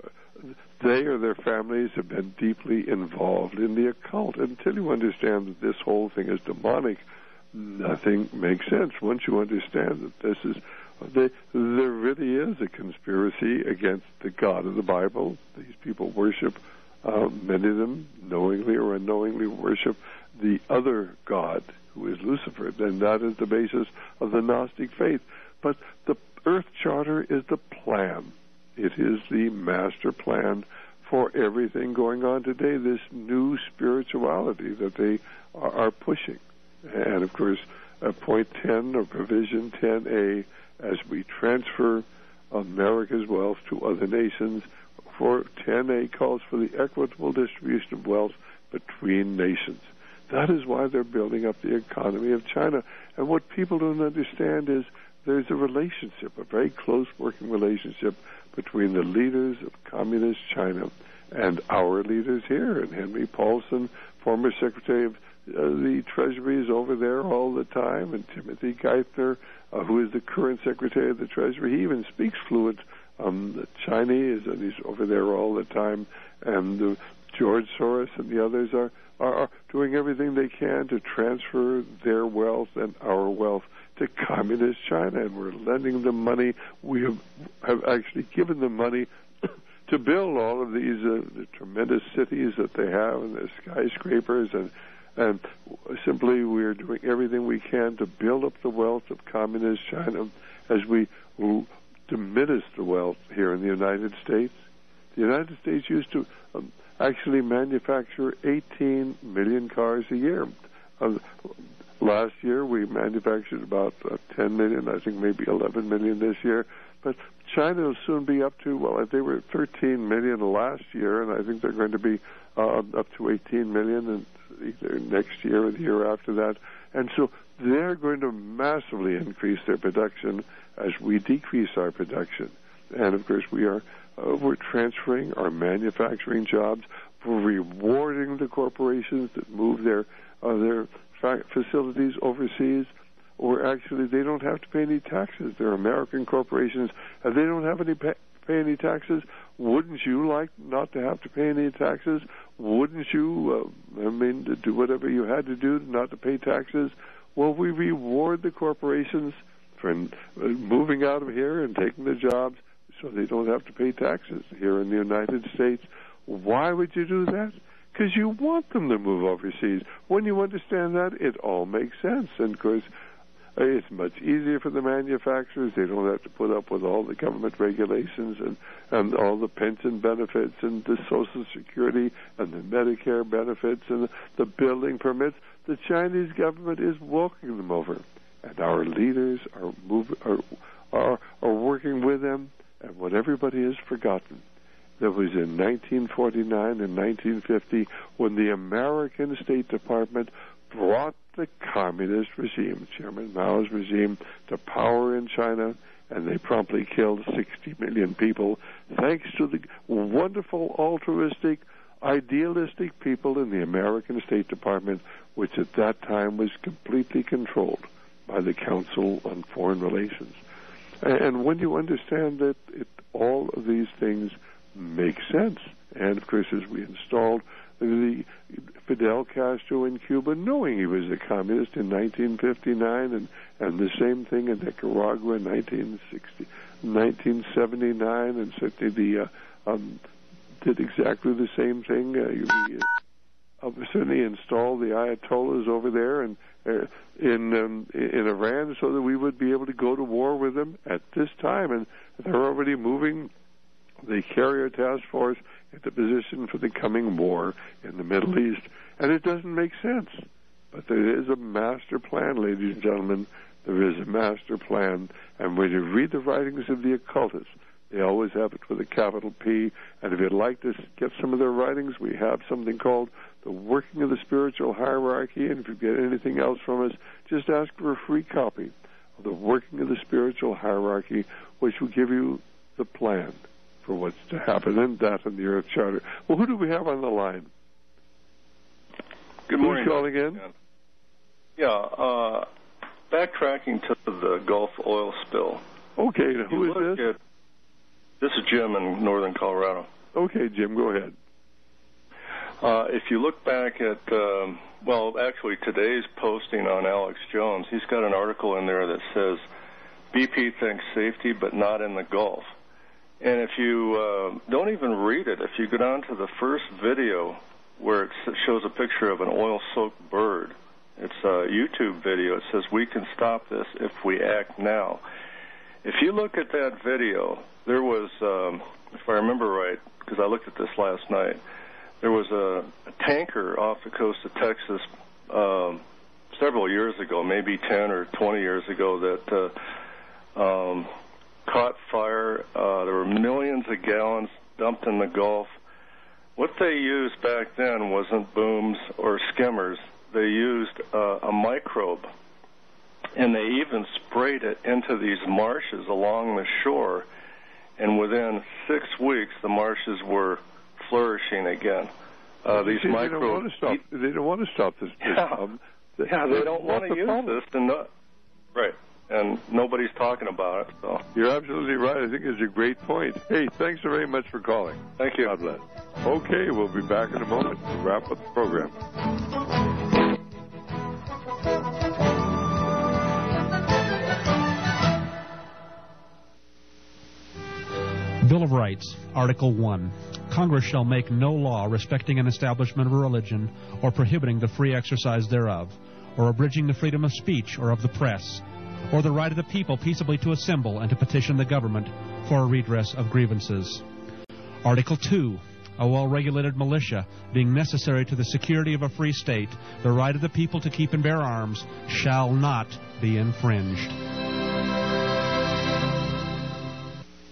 they or their families have been deeply involved in the occult. Until you understand that this whole thing is demonic, nothing makes sense. Once you understand that this is, they, there really is a conspiracy against the God of the Bible. These people worship, uh, many of them, knowingly or unknowingly, worship the other God, who is Lucifer, and that is the basis of the Gnostic faith. But the Earth Charter is the plan. It is the master plan for everything going on today, this new spirituality that they are, are pushing. And, of course, uh, point ten, or provision ten A, as we transfer America's wealth to other nations, for ten A calls for the equitable distribution of wealth between nations. That is why they're building up the economy of China. And what people don't understand is there's a relationship, a very close working relationship between the leaders of communist China and our leaders here. And Henry Paulson, former Secretary of uh, the Treasury, is over there all the time, and Timothy Geithner, uh, who is the current Secretary of the Treasury, he even speaks fluent um, Chinese, and he's over there all the time. And uh, George Soros and the others are, are, are doing everything they can to transfer their wealth and our wealth to communist China, and we're lending them money. We have, have actually given them money to build all of these uh, the tremendous cities that they have, and the skyscrapers, and and simply we're doing everything we can to build up the wealth of communist China as we diminish the wealth here in the United States. The United States used to um, actually manufacture eighteen million cars a year. Uh, last year we manufactured about uh, ten million, I think maybe eleven million this year. But China will soon be up to, well, they were thirteen million last year, and I think they're going to be uh, up to eighteen million in either next year or the year after that. And so they're going to massively increase their production as we decrease our production. And, of course, we are uh, we're transferring our manufacturing jobs. We're rewarding the corporations that move their, uh, their fa- facilities overseas. or actually they don't have to pay any taxes. They're American corporations, and they don't have any pay, pay any taxes. Wouldn't you like not to have to pay any taxes? Wouldn't you, uh, I mean, to do whatever you had to do not to pay taxes? Well, we reward the corporations for moving out of here and taking the jobs so they don't have to pay taxes here in the United States. Why would you do that? Because you want them to move overseas. When you understand that, it all makes sense. And, of course, it's much easier for the manufacturers. They don't have to put up with all the government regulations and, and all the pension benefits and the Social Security and the Medicare benefits and the, the building permits. The Chinese government is welcoming them over. And our leaders are, move, are, are, are working with them. And what everybody has forgotten, that was in nineteen forty-nine and nineteen fifty when the American State Department brought the communist regime, Chairman Mao's regime, to power in China, and they promptly killed sixty million people, thanks to the wonderful, altruistic, idealistic people in the American State Department, which at that time was completely controlled by the Council on Foreign Relations. And when you understand that it, all of these things make sense, and of course as we installed the Fidel Castro in Cuba, knowing he was a communist in nineteen fifty-nine, and, and the same thing in Nicaragua in nineteen sixty, nineteen seventy-nine, and certainly the, uh, um, did exactly the same thing. Uh, we uh, certainly installed the Ayatollahs over there and uh, in um, in Iran so that we would be able to go to war with them at this time, and they're already moving the carrier task force into position for the coming war in the Middle East. And it doesn't make sense. But there is a master plan, ladies and gentlemen. There is a master plan. And when you read the writings of the occultists, they always have it with a capital P. And if you'd like to get some of their writings, we have something called The Working of the Spiritual Hierarchy. And if you get anything else from us, just ask for a free copy of The Working of the Spiritual Hierarchy, which will give you the plan for what's to happen in that and the Earth Charter. Well, who do we have on the line? Good morning. Who's calling in? Yeah, uh, backtracking to the Gulf oil spill. Okay, now who is this? At, this is Jim in northern Colorado. Okay, Jim, go ahead. Uh, if you look back at, um, well, actually today's posting on Alex Jones, he's got an article in there that says B P thinks safety but not in the Gulf. And if you uh, don't even read it, if you go down to the first video where it shows a picture of an oil-soaked bird, it's a YouTube video. It says, "We can stop this if we act now." If you look at that video, there was, um, if I remember right, because I looked at this last night, there was a, a tanker off the coast of Texas um, several years ago, maybe ten or twenty years ago, that uh, um, caught fire. Uh, there were millions of gallons dumped in the Gulf. What they used back then wasn't booms or skimmers. They used uh, a microbe, and they even sprayed it into these marshes along the shore, and within six weeks the marshes were flourishing again. Uh, these See, microbes. They don't want to stop. They don't want to stop this. this yeah, um, they, yeah, they don't want to use problem. this. And no, right, and nobody's talking about it. So you're absolutely right. I think it's a great point. Hey, thanks very much for calling. Thank you. God bless. Okay, we'll be back in a moment to wrap up the program. Bill of Rights, Article one. Congress shall make no law respecting an establishment of a religion or prohibiting the free exercise thereof, or abridging the freedom of speech or of the press, or the right of the people peaceably to assemble and to petition the government for a redress of grievances. Article two. A well-regulated militia, being necessary to the security of a free state, the right of the people to keep and bear arms shall not be infringed.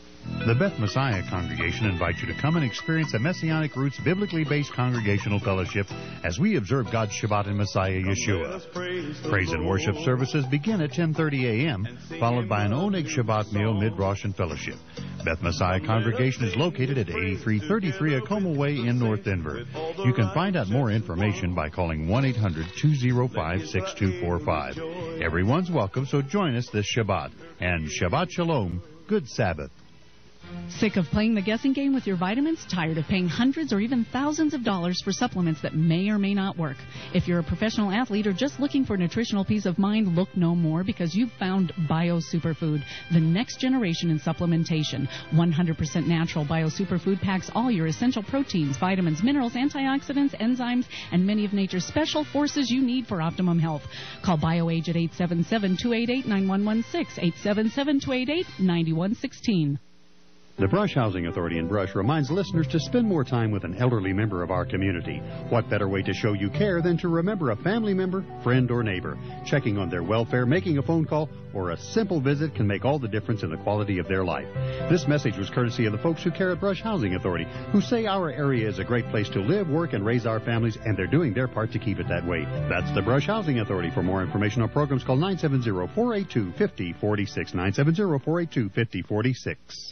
The Beth Messiah Congregation invites you to come and experience a Messianic Roots biblically based congregational fellowship as we observe God's Shabbat in Messiah Yeshua. Praise and worship services begin at ten thirty a.m., followed by an Oneg Shabbat meal, mid-Rosh, and fellowship. Beth Messiah Congregation is located at eighty-three thirty-three Acoma Way in North Denver. You can find out more information by calling one eight hundred two oh five six two four five. Everyone's welcome, so join us this Shabbat. And Shabbat Shalom, good Sabbath. Sick of playing the guessing game with your vitamins? Tired of paying hundreds or even thousands of dollars for supplements that may or may not work? If you're a professional athlete or just looking for nutritional peace of mind, look no more, because you've found Bio Superfood, the next generation in supplementation. one hundred percent natural Bio Superfood packs all your essential proteins, vitamins, minerals, antioxidants, enzymes, and many of nature's special forces you need for optimum health. Call BioAge at eight seven seven, two eight eight, nine one one six, eight seven seven, two eight eight, nine one one six. The Brush Housing Authority in Brush reminds listeners to spend more time with an elderly member of our community. What better way to show you care than to remember a family member, friend, or neighbor? Checking on their welfare, making a phone call, or a simple visit can make all the difference in the quality of their life. This message was courtesy of the folks who care at Brush Housing Authority, who say our area is a great place to live, work, and raise our families, and they're doing their part to keep it that way. That's the Brush Housing Authority. For more information on programs, call nine seven zero, four eight two, five zero four six, nine seven zero, four eight two, five zero four six.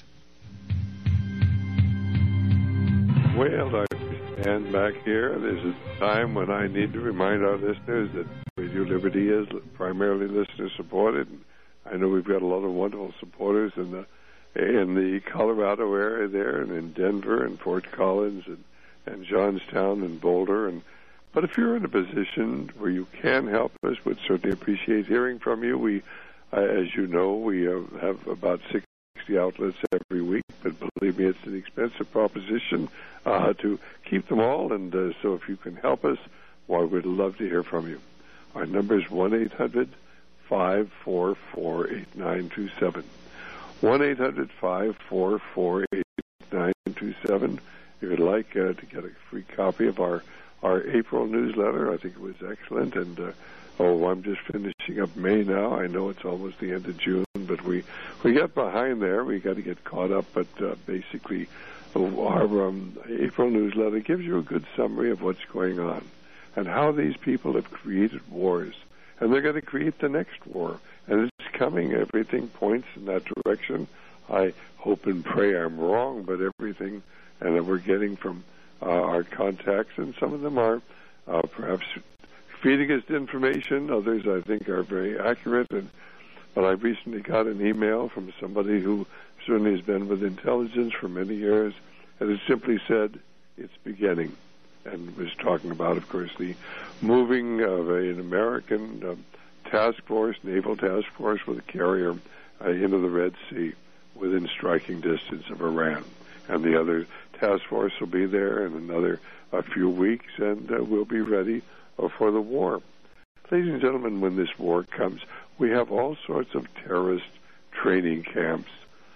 Well, I stand back here. There's a time when I need to remind our listeners that Radio Liberty is primarily listener-supported. I know we've got a lot of wonderful supporters in the in the Colorado area there, and in Denver and Fort Collins and, and Johnstown and Boulder. And but if you're in a position where you can help us, we'd certainly appreciate hearing from you. We, uh, as you know, we uh, have about sixty outlets every week, but believe me, it's an expensive proposition uh, to keep them all, and uh, so if you can help us, well, we'd love to hear from you. Our number is one eight hundred, five four four, eight nine two seven. one eight hundred, five four four, eight nine two seven. If you'd like uh, to get a free copy of our, our April newsletter, I think it was excellent, and uh, oh, I'm just finishing up May now. I know it's almost the end of June, but we we get behind there. We got to get caught up. But uh, basically, our um, April newsletter gives you a good summary of what's going on and how these people have created wars, and they're going to create the next war, and it's coming. Everything points in that direction. I hope and pray I'm wrong, but everything and that we're getting from uh, our contacts, and some of them are uh, perhaps feeding us information. Others, I think, are very accurate. And but I recently got an email from somebody who certainly has been with intelligence for many years, and it simply said, it's beginning. And was talking about, of course, the moving of a, an American uh, task force, naval task force with a carrier uh, into the Red Sea within striking distance of Iran. And the other task force will be there in another a few weeks, and uh, we'll be ready uh, for the war. Ladies and gentlemen, when this war comes, we have all sorts of terrorist training camps,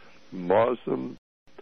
Muslim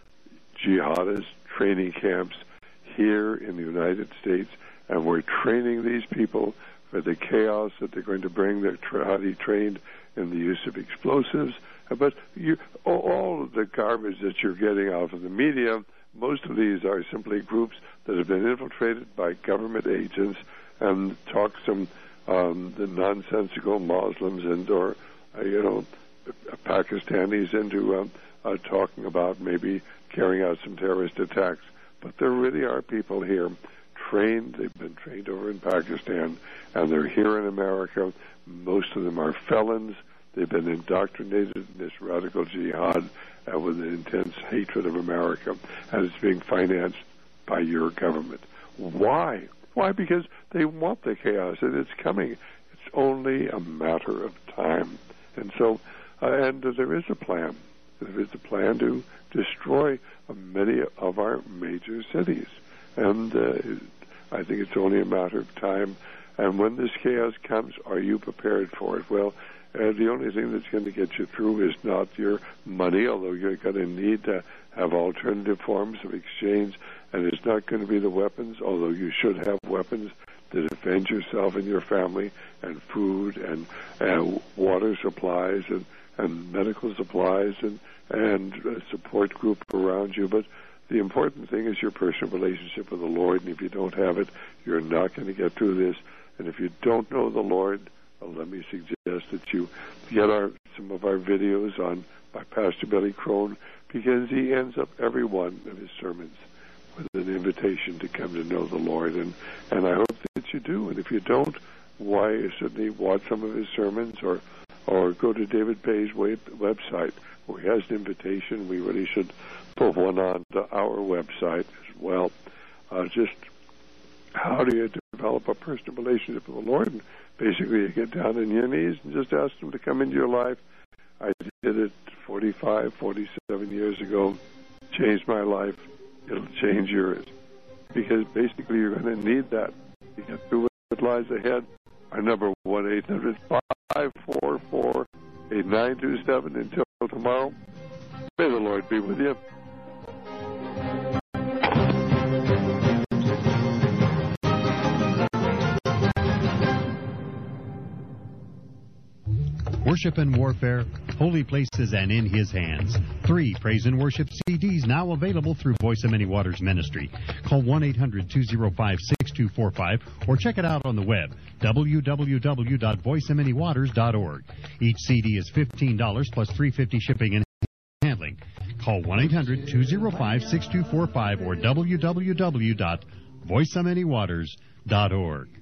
jihadist training camps here in the United States, and we're training these people for the chaos that they're going to bring. They're already trained in the use of explosives. But you, all of the garbage that you're getting out of the media, most of these are simply groups that have been infiltrated by government agents and talk some um, the nonsensical Muslims and or uh, you know Pakistanis into um, uh, talking about maybe carrying out some terrorist attacks. But there really are people here trained. They've been trained over in Pakistan, and they're here in America. Most of them are felons. They've been indoctrinated in this radical jihad uh, with an intense hatred of America, and it's being financed by your government. Why? Why? Because they want the chaos, and it's coming. It's only a matter of time. And so, uh, and uh, there is a plan. There is a plan to destroy uh, many of our major cities. And uh, I think it's only a matter of time. And when this chaos comes, are you prepared for it? Well, uh, the only thing that's going to get you through is not your money, although you're going to need to have alternative forms of exchange. And it's not going to be the weapons, although you should have weapons to defend yourself and your family, and food and uh, water supplies and, and medical supplies and, and a support group around you. But the important thing is your personal relationship with the Lord, and if you don't have it, you're not going to get through this. And if you don't know the Lord, well, let me suggest that you get our some of our videos on by Pastor Billy Crone, because he ends up every one of his sermons with an invitation to come to know the Lord, and, and I hope that you do. And if you don't, why certainly watch some of his sermons, or or go to David Pay's web, website where he has an invitation. We really should put one on to our website as well. Uh, just how do you develop a personal relationship with the Lord? And basically, you get down on your knees and just ask him to come into your life. I did it forty-five, forty-seven years ago. Changed my life. It'll change yours. Because basically, you're going to need that to get through what lies ahead. Our number one eight hundred five four four eight nine two seven. Until tomorrow, may the Lord be with you. Worship and Warfare, Holy Places and in His Hands. Three praise and worship C Ds now available through Voice of Many Waters Ministry. Call one eight hundred two oh five six two four five or check it out on the web, w w w dot voice of many waters dot org. Each C D is fifteen dollars plus three dollars and fifty cents shipping and handling. Call one eight hundred two oh five six two four five or w w w dot voice of many waters dot org.